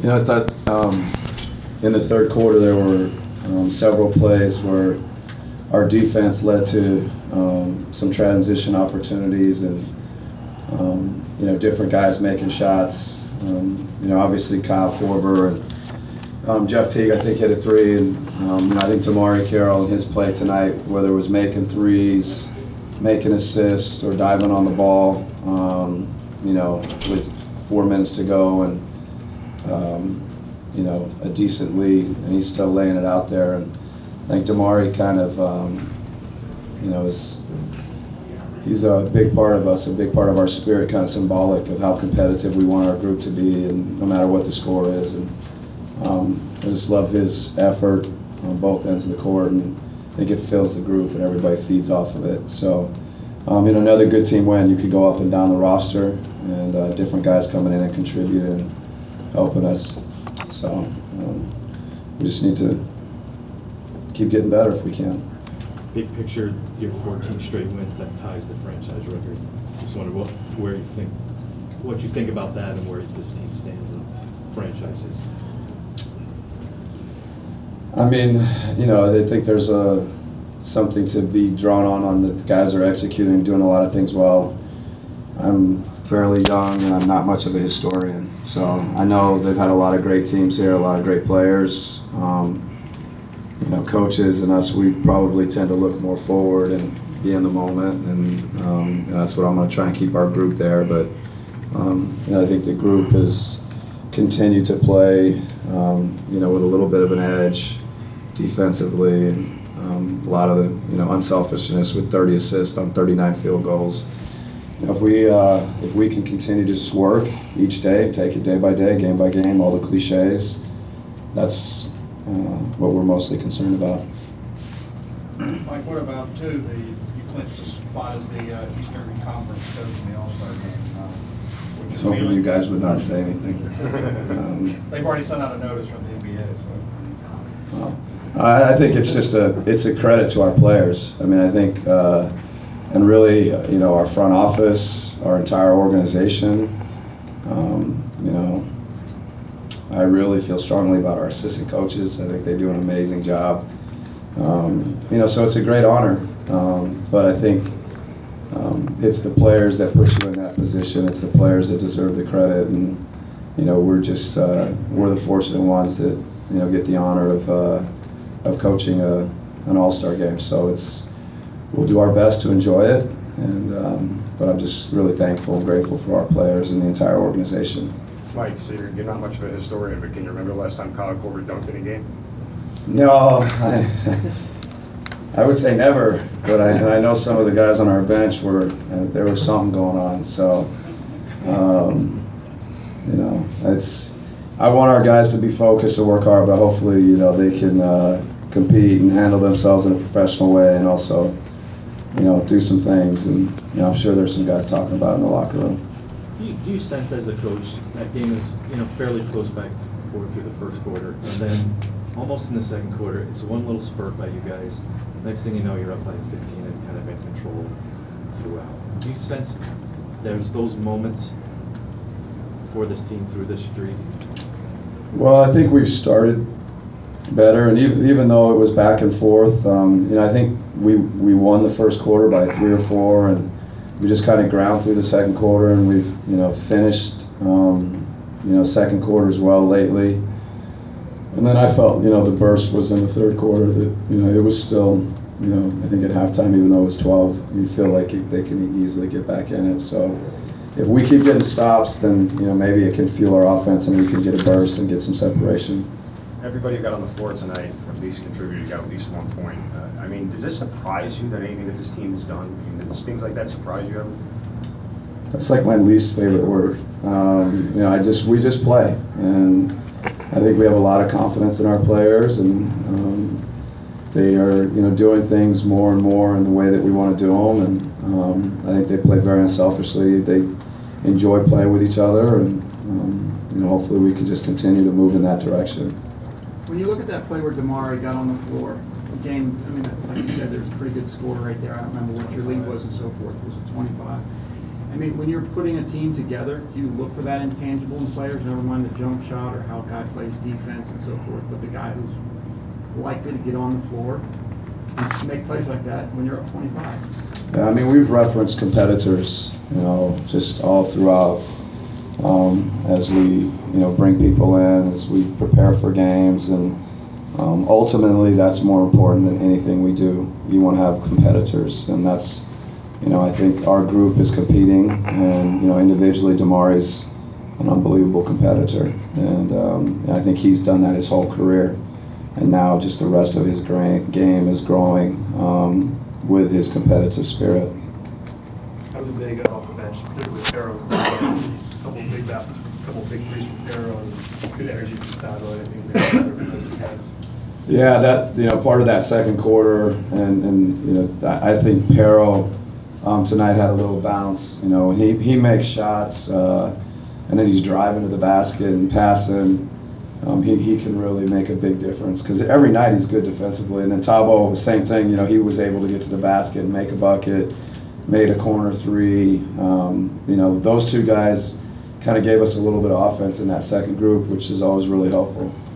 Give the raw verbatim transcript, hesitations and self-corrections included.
You know, I thought um, in the third quarter there were um, several plays where our defense led to um, some transition opportunities and um, you know different guys making shots. Um, you know, obviously Kyle Korver and um, Jeff Teague I think hit a three, and um, you know, I think Damari Carroll in his play tonight, whether it was making threes, making assists, or diving on the ball, um, you know, with four minutes to go and um, you know a decent lead, and he's still laying it out there. And I think Damari kind of um, you know is he's a big part of us, a big part of our spirit, kind of symbolic of how competitive we want our group to be, and no matter what the score is. And um, I just love his effort on both ends of the court, and I think it fills the group, and everybody feeds off of it. So, um, you know, another good team win. You could go up and down the roster, and uh, different guys coming in and contributing and helping us. So um, we just need to keep getting better if we can. Big picture, your fourteen straight wins, that ties the franchise record. Just wonder what, where you think, what you think about that, and where this team stands in franchises. I mean, you know, I think there's a something to be drawn on on that the guys are executing, doing a lot of things well. I'm fairly young and I'm not much of a historian, so I know they've had a lot of great teams here, a lot of great players. Um, you know, coaches and us, we probably tend to look more forward and be in the moment, and um, you know, that's what I'm going to try and keep our group there. But um, you know, I think the group has continued to play, um, you know, with a little bit of an edge defensively, and um, a lot of the you know unselfishness with thirty assists on thirty-nine field goals. You know, if we uh, if we can continue to just work each day, take it day by day, game by game, all the cliches, that's uh, what we're mostly concerned about. Mike, what about too? The you clinched the spot as the uh, Eastern Conference coach in the All-Star game. Uh, I was hoping you guys would not say anything. um, They've already sent out a notice from the N B A. So. Well, I, I think it's just a it's a credit to our players. I mean, I think uh, and really, uh, you know, our front office, our entire organization. Um, you know. I really feel strongly about our assistant coaches. I think they do an amazing job. Um, you know, so it's a great honor. Um, but I think um, it's the players that put you in that position. It's the players that deserve the credit, and you know, we're just uh, we're the fortunate ones that you know get the honor of uh, of coaching a, an all-star game. So it's we'll do our best to enjoy it, and um, but I'm just really thankful and grateful for our players and the entire organization. Mike, so you're, you're not much of a historian, but can you remember the last time Kyle Korver dunked in a game? No, I, I would say never, but I, and I know some of the guys on our bench were, uh, there was something going on, so, um, you know, it's, I want our guys to be focused and work hard, but hopefully, you know, they can uh, compete and handle themselves in a professional way, and also, you know, do some things, and, you know, I'm sure there's some guys talking about it in the locker room. Do you, do you sense as a coach that game is you know fairly close back and forth through the first quarter, and then almost in the second quarter, it's one little spurt by you guys. Next thing you know, you're up by fifteen and kind of in control throughout. Do you sense there's those moments for this team through this streak? Well, I think we've started better, and even even though it was back and forth, um, you know, I think we we won the first quarter by three or four, and we just kind of ground through the second quarter, and we've you know finished um, you know second quarter as well lately. And then I felt you know the burst was in the third quarter that you know it was still you know I think at halftime, even though it was twelve, you feel like they can easily get back in it. So if we keep getting stops, then you know maybe it can fuel our offense and we can get a burst and get some separation. Everybody who got on the floor tonight, at least contributed, got at least one point. Uh, I mean, does this surprise you that anything that this team has done? I mean, does things like that surprise you ever? That's like my least favorite word. Um, you know, I just we just play, and I think we have a lot of confidence in our players, and um, they are you know doing things more and more in the way that we want to do them, and um, I think they play very unselfishly. They enjoy playing with each other, and um, you know hopefully we can just continue to move in that direction. When you look at that play where Damari got on the floor, again, I mean, like you said, there's a pretty good score right there. I don't remember what your lead was and so forth. Was it twenty-five? I mean, when you're putting a team together, do you look for that intangible in players, never mind the jump shot or how a guy plays defense and so forth, but the guy who's likely to get on the floor and make plays like that when you're up twenty-five? Yeah, I mean, we've referenced competitors, you know, just all throughout um, as we, you know, bring people in, as we prepare for games, and um, ultimately that's more important than anything we do. You want to have competitors, and that's, you know, I think our group is competing, and, you know, individually, Damari's an unbelievable competitor, and, um, and I think he's done that his whole career, and now just the rest of his gra- game is growing um, with his competitive spirit. How was the day got off the bench, particularly with Pero? A couple big baskets, a couple big threes from Pero, and good energy from Stado. I think we those two guys. Yeah, that, you know, part of that second quarter, and, and you know, I I think Pero um, tonight had a little bounce. You know, he he makes shots, uh, and then he's driving to the basket and passing. Um, he he can really make a big difference because every night he's good defensively. And then Tabo, the same thing. You know, he was able to get to the basket and make a bucket, made a corner three. Um, you know, those two guys kind of gave us a little bit of offense in that second group, which is always really helpful.